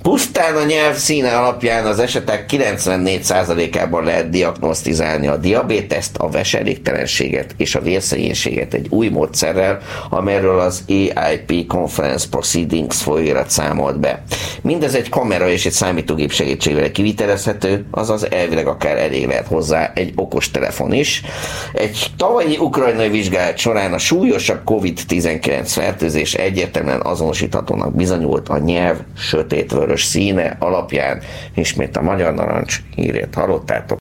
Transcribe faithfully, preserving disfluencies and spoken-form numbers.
Pusztán a nyelv színe alapján az esetek kilencvennégy százalékában lehet diagnosztizálni a diabéteszt, a veselégtelenséget és a vérszegénységet egy új módszerrel, amelyről az á i pé Conference Proceedings folyóirat számolt be. Mindez egy kamera és egy számítógép segítségével kivitelezhető, azaz elvileg akár elég lehet hozzá egy okostelefon is. Egy tavalyi ukrajnai vizsgálat során a súlyosabb kovid tizenkilenc fertőzés egyértelműen azonosíthatónak bizonyult a nyelv sötétvörös színe alapján. Ismét a Magyar Narancs hírét hallottátok.